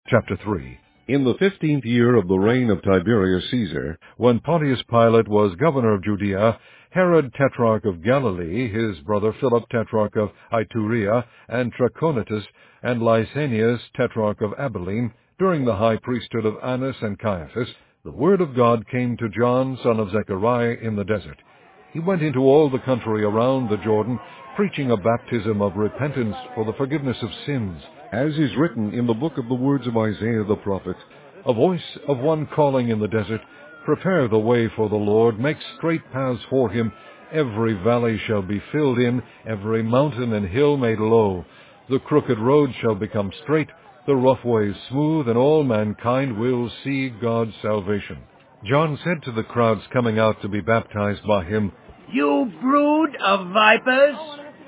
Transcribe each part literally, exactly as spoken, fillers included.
Chapter three. In the fifteenth year of the reign of Tiberius Caesar, when Pontius Pilate was governor of Judea, Herod tetrarch of Galilee, his brother Philip tetrarch of Iturea and Trachonitis, and Lysanias tetrarch of Abilene, during the high priesthood of Annas and Caiaphas, the word of God came to John, son of Zechariah, in the desert. He went into all the country around the Jordan, preaching a baptism of repentance for the forgiveness of sins, as is written in the book of the words of Isaiah the prophet, "A voice of one calling in the desert, prepare the way for the Lord, make straight paths for him. Every valley shall be filled in, every mountain and hill made low. The crooked road shall become straight, the rough ways smooth, and all mankind will see God's salvation." John said to the crowds coming out to be baptized by him, "You brood of vipers,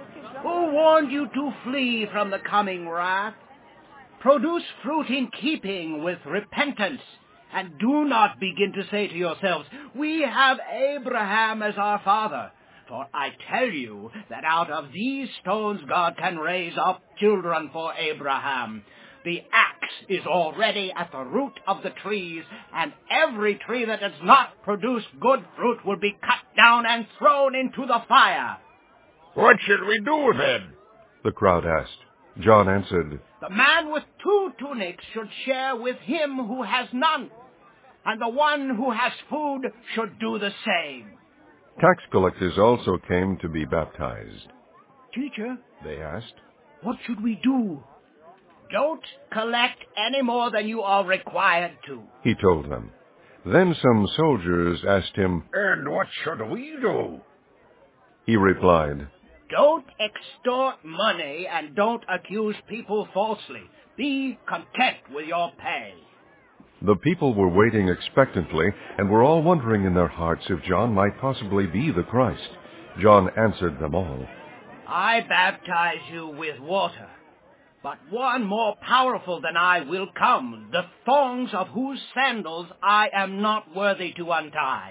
who warned you to flee from the coming wrath? Produce fruit in keeping with repentance, and do not begin to say to yourselves, 'We have Abraham as our father.' For I tell you that out of these stones God can raise up children for Abraham. The axe is already at the root of the trees, and every tree that does not produce good fruit will be cut down and thrown into the fire." "What should we do then?" the crowd asked. John answered, "The man with two tunics should share with him who has none, and the one who has food should do the same." Tax collectors also came to be baptized. "Teacher," they asked, "what should we do?" "Don't collect any more than you are required to," he told them. Then some soldiers asked him, "And what should we do?" He replied, "Don't extort money and don't accuse people falsely. Be content with your pay." The people were waiting expectantly and were all wondering in their hearts if John might possibly be the Christ. John answered them all, "I baptize you with water, but one more powerful than I will come, the thongs of whose sandals I am not worthy to untie.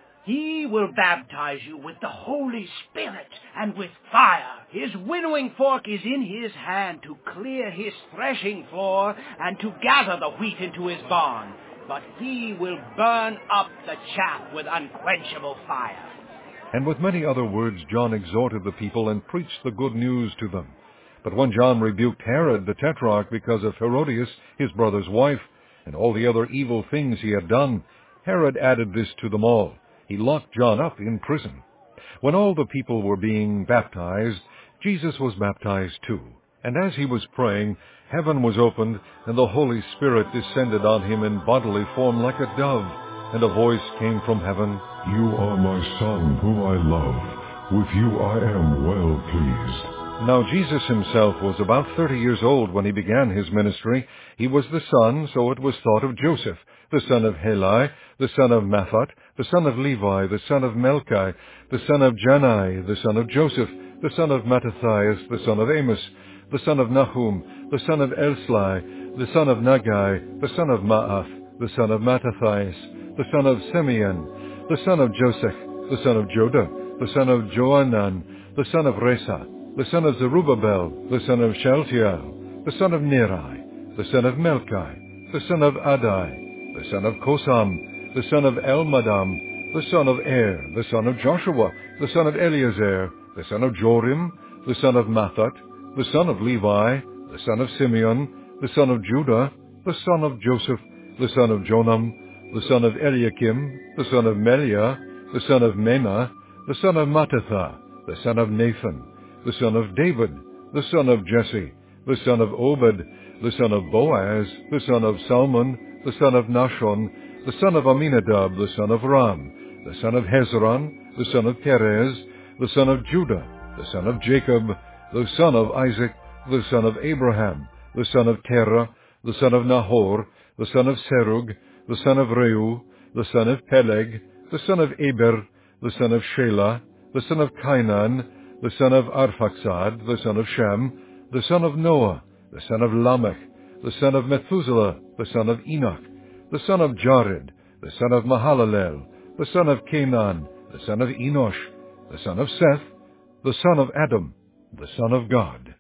He will baptize you with the Holy Spirit and with fire. His winnowing fork is in his hand to clear his threshing floor and to gather the wheat into his barn. But he will burn up the chaff with unquenchable fire." And with many other words John exhorted the people and preached the good news to them. But when John rebuked Herod the tetrarch because of Herodias, his brother's wife, and all the other evil things he had done, Herod added this to them all: he locked John up in prison. When all the people were being baptized, Jesus was baptized too. And as he was praying, heaven was opened, and the Holy Spirit descended on him in bodily form like a dove. And a voice came from heaven, "You are my Son, whom I love. With you I am well pleased." Now Jesus himself was about thirty years old when he began his ministry. He was the son, so it was thought, of Joseph, the son of Heli, the son of Matthat, the son of Levi, the son of Melchi, the son of Jannai, the son of Joseph, the son of Mattathias, the son of Amos, the son of Nahum, the son of Elslai, the son of Nagai, the son of Maath, the son of Mattathias, the son of Simeon, the son of Josech, the son of Joda, the son of Joanan, the son of Resa, the son of Zerubbabel, the son of Shealtiel, the son of Neri, the son of Melchi, the son of Adai, the son of Kosam, the son of Elmadam, the son of Er, the son of Joshua, the son of Eleazar, the son of Jorim, the son of Matthat, the son of Levi, the son of Simeon, the son of Judah, the son of Joseph, the son of Jonam, the son of Eliakim, the son of Meliah, the son of Menah, the son of Mattatha, the son of Nathan, the son of David, the son of Jesse, the son of Obed, the son of Boaz, the son of Salmon, the son of Nashon, the son of Aminadab, the son of Ram, the son of Hezron, the son of Perez, the son of Judah, the son of Jacob, the son of Isaac, the son of Abraham, the son of Terah, the son of Nahor, the son of Serug, the son of Reu, the son of Peleg, the son of Eber, the son of Shelah, the son of Cainan, the son of Arphaxad, the son of Shem, the son of Noah, the son of Lamech, the son of Methuselah, the son of Enoch, the son of Jared, the son of Mahalalel, the son of Canaan, the son of Enosh, the son of Seth, the son of Adam, the Son of God.